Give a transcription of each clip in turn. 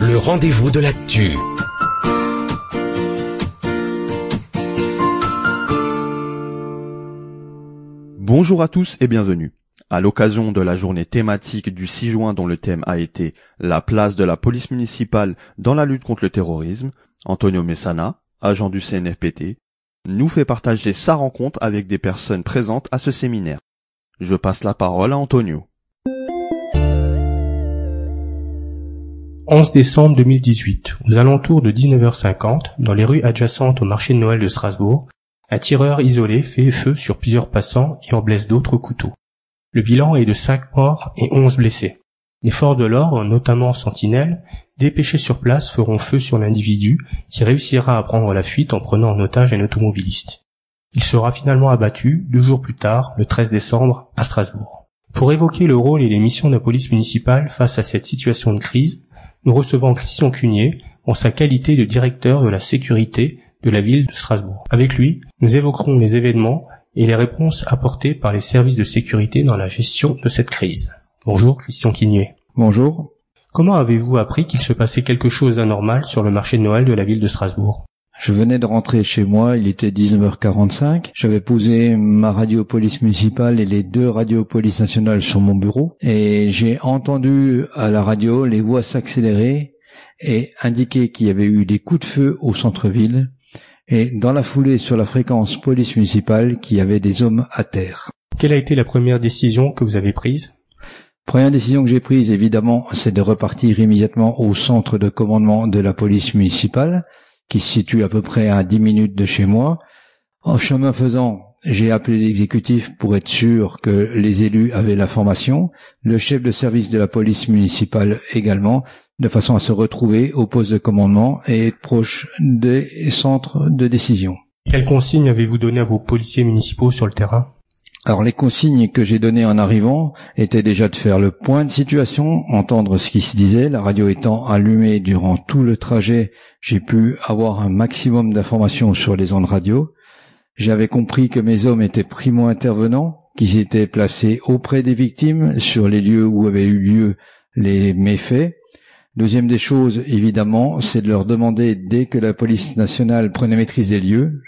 Le rendez-vous de l'actu. Bonjour à tous et bienvenue. À l'occasion de la journée thématique du 6 juin dont le thème a été la place de la police municipale dans la lutte contre le terrorisme, Antonio Messana, agent du CNFPT, nous fait partager sa rencontre avec des personnes présentes à ce séminaire. Je passe la parole à Antonio. 11 décembre 2018, aux alentours de 19h50, dans les rues adjacentes au marché de Noël de Strasbourg, un tireur isolé fait feu sur plusieurs passants et en blesse d'autres couteaux. Le bilan est de 5 morts et 11 blessés. Les forces de l'ordre, notamment Sentinelle, dépêchés sur place feront feu sur l'individu qui réussira à prendre la fuite en prenant en otage un automobiliste. Il sera finalement abattu 2 jours plus tard, le 13 décembre, à Strasbourg. Pour évoquer le rôle et les missions de la police municipale face à cette situation de crise, nous recevons Christian Cugnier en sa qualité de directeur de la sécurité de la ville de Strasbourg. Avec lui, nous évoquerons les événements et les réponses apportées par les services de sécurité dans la gestion de cette crise. Bonjour Christian Cugnier. Bonjour. Comment avez-vous appris qu'il se passait quelque chose d'anormal sur le marché de Noël de la ville de Strasbourg ? Je venais de rentrer chez moi, il était 19h45. J'avais posé ma radio police municipale et les 2 radios police nationale sur mon bureau et j'ai entendu à la radio les voix s'accélérer et indiquer qu'il y avait eu des coups de feu au centre-ville et dans la foulée sur la fréquence police municipale qu'il y avait des hommes à terre. Quelle a été la première décision que vous avez prise ? Première décision que j'ai prise, évidemment, c'est de repartir immédiatement au centre de commandement de la police municipale, qui se situe à peu près à 10 minutes de chez moi. En chemin faisant, j'ai appelé l'exécutif pour être sûr que les élus avaient l'information, le chef de service de la police municipale également, de façon à se retrouver au poste de commandement et être proche des centres de décision. Quelles consignes avez-vous données à vos policiers municipaux sur le terrain ? Alors les consignes que j'ai données en arrivant étaient déjà de faire le point de situation, entendre ce qui se disait. La radio étant allumée durant tout le trajet, j'ai pu avoir un maximum d'informations sur les ondes radio. J'avais compris que mes hommes étaient primo-intervenants, qu'ils étaient placés auprès des victimes sur les lieux où avaient eu lieu les méfaits. Deuxième des choses, évidemment, c'est de leur demander, dès que la police nationale prenait maîtrise des lieux,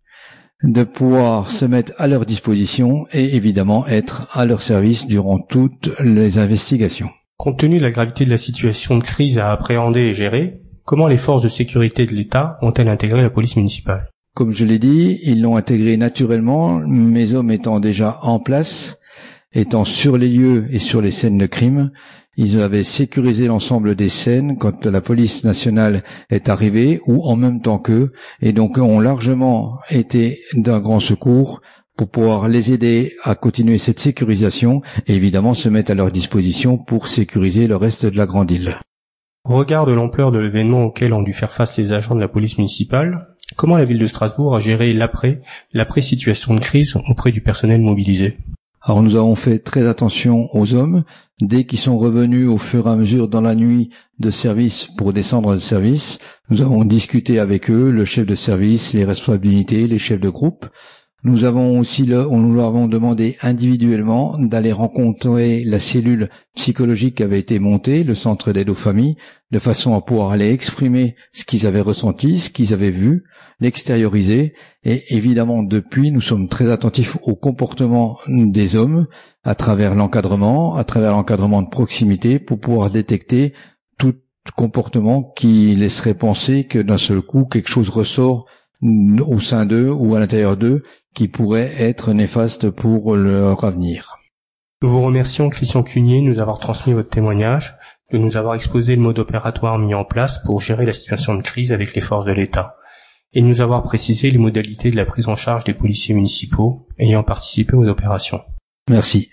de pouvoir se mettre à leur disposition et évidemment être à leur service durant toutes les investigations. Compte tenu de la gravité de la situation de crise à appréhender et gérer, comment les forces de sécurité de l'État ont-elles intégré la police municipale ? Comme je l'ai dit, ils l'ont intégré naturellement, mes hommes étant déjà en place, étant sur les lieux et sur les scènes de crime. Ils avaient sécurisé l'ensemble des scènes quand la police nationale est arrivée ou en même temps qu'eux et donc ont largement été d'un grand secours pour pouvoir les aider à continuer cette sécurisation et évidemment se mettre à leur disposition pour sécuriser le reste de la grande île. Au regard de l'ampleur de l'événement auquel ont dû faire face les agents de la police municipale, comment la ville de Strasbourg a géré l'après-situation de crise auprès du personnel mobilisé ? Alors nous avons fait très attention aux hommes. Dès qu'ils sont revenus au fur et à mesure dans la nuit de service pour descendre de service, nous avons discuté avec eux, le chef de service, les responsabilités, les chefs de groupe. Nous avons aussi, nous leur avons demandé individuellement d'aller rencontrer la cellule psychologique qui avait été montée, le centre d'aide aux familles, de façon à pouvoir aller exprimer ce qu'ils avaient ressenti, ce qu'ils avaient vu, l'extérioriser. Et évidemment, depuis, nous sommes très attentifs au comportement des hommes à travers l'encadrement de proximité pour pouvoir détecter tout comportement qui laisserait penser que d'un seul coup, quelque chose ressort au sein d'eux ou à l'intérieur d'eux qui pourrait être néfaste pour leur avenir. Nous vous remercions, Christian Cugnier, de nous avoir transmis votre témoignage, de nous avoir exposé le mode opératoire mis en place pour gérer la situation de crise avec les forces de l'État, et de nous avoir précisé les modalités de la prise en charge des policiers municipaux ayant participé aux opérations. Merci.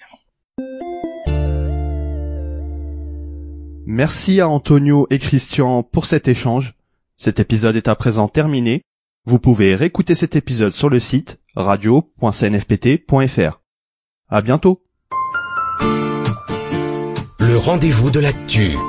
Merci à Antonio et Christian pour cet échange. Cet épisode est à présent terminé. Vous pouvez réécouter cet épisode sur le site radio.cnfpt.fr. À bientôt. Le rendez-vous de l'actu.